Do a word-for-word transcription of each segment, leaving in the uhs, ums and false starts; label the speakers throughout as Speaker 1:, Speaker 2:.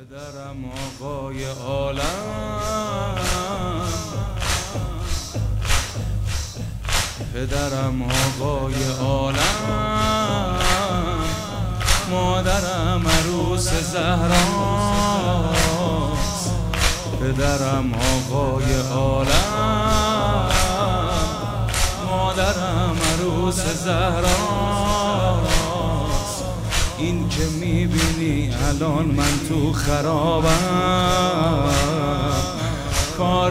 Speaker 1: پدرم آقای عالم، پدرم آقای عالم، مادرم عروس زهراست. پدرم آقای عالم، مادرم عروس زهراست. این که میبینی الان من تو خرابم، کار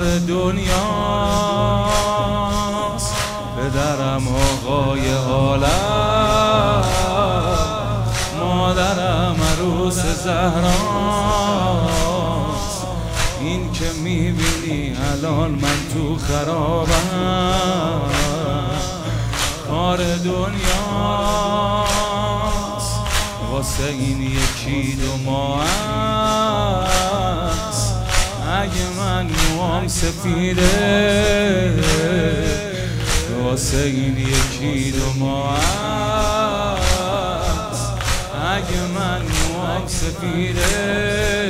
Speaker 1: دنیاست. پدرم آقای عالم، مادرم عروس زهراست. این که میبینی الان من تو خرابم، کار دنیاست. واسه این یکی دو ماه است، اگه من موام سفیده. واسه این یکی دو ماه است، اگه من موام سفیده.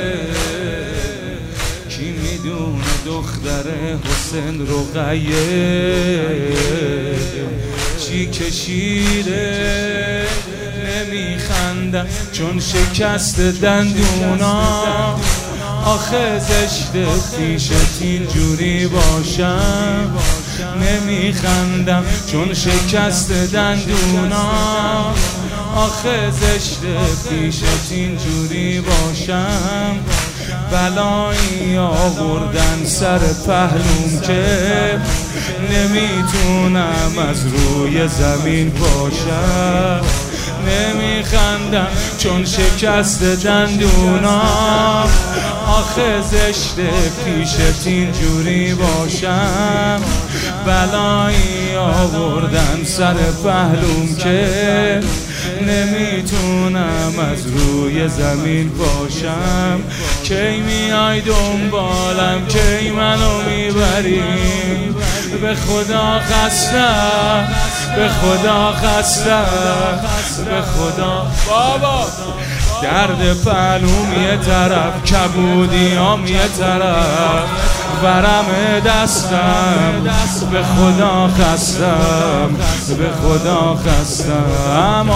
Speaker 1: کی میدونه دختر حسین رقیه چی کشیده؟ نمیخندم چون شکست دندونا، آخه زشته پیشت اینجوری باشم. نمیخندم چون شکست دندونا، آخه زشته پیشت اینجوری باشم. بلایی آوردن سر پهلوم که نمیتونم از روی زمین باشم. نمیخندم چون شکست دندونا، آخه زشته پیشت اینجوری باشم. بلایی آوردن سر پهلوم که نمیتونم از روی زمین باشم. کی میای دنبالم، کی منو میبریم؟ به خدا خستم، به خدا خستم، به خدا. بابا درد پهلوم یه طرف، کبودیام یه طرف، ورم دستم. به خدا خستم، به خدا خستم.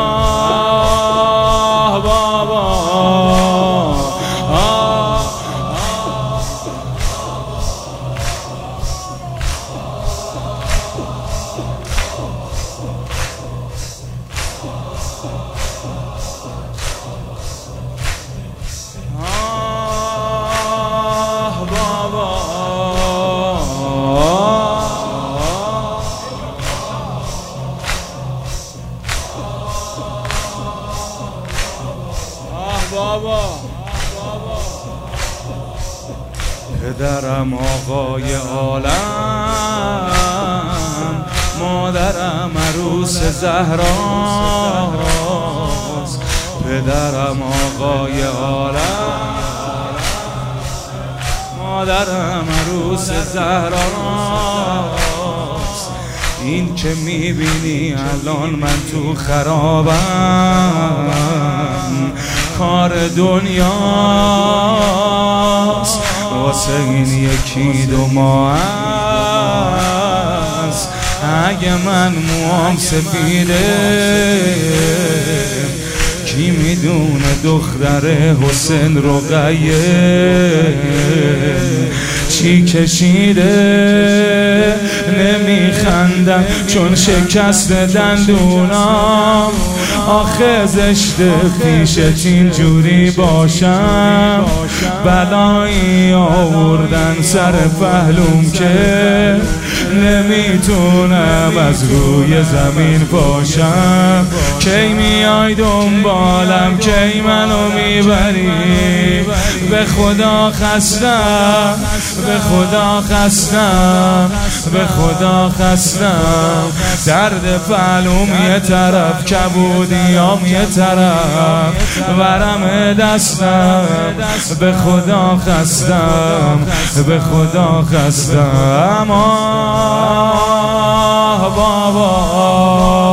Speaker 1: آه بابا، آه بابا. پدرم آقای عالم، مادرم عروس زهراست. پدرم آقای عالم، مادرم عروس زهراست. این که میبینی الان من تو خرابم، کار دنیاست. واسه این یکی دو ماه است، اگه من موام سفیده. کی میدونه دختر حسین رقیه چی کشیده؟ نمیخندم چون شکست دندونا، آخه زشته پیشت اینجوری باشم. بلایی آوردن سر پهلوم که نمیتونم از روی زمین باشم. کی میای دنبالم، کی منو میبری؟ به خدا خستم، به خدا خستم، به خدا خستم. درد پهلوم یه طرف، کبودیام یه طرف، ورم دستم. به خدا خستم، به خدا خستم. آه بابا.